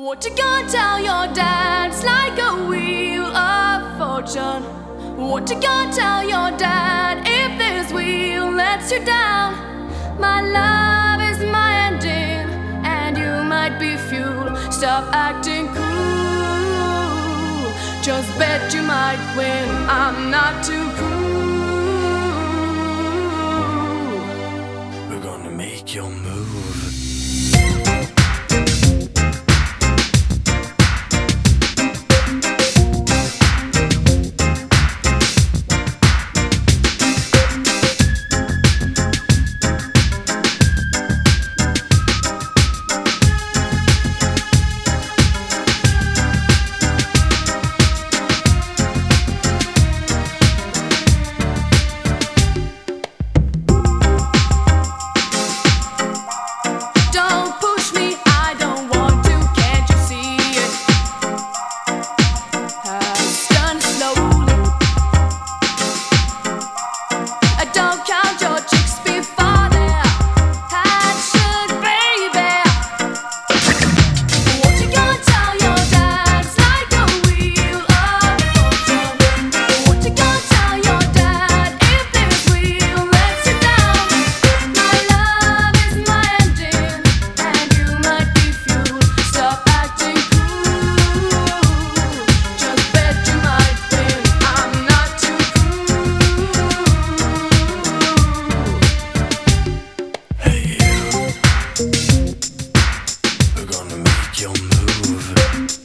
What you gonna tell your dad? It's like a wheel of fortune. What you gonna tell your dad if this wheel lets you down? My love is my ending, and you might be fuel. Stop acting cool. Just bet you might win. I'm not too cool. We're gonna make your move. Don't count your chicks before they're hatched, baby. What you gonna tell your dad? It's like a wheel of fortune. What you gonna tell your dad if this wheel lets you down? My love is my ending, and you might be fuel. Stop acting cool. Just bet you might win. I'm not too We're gonna make your move.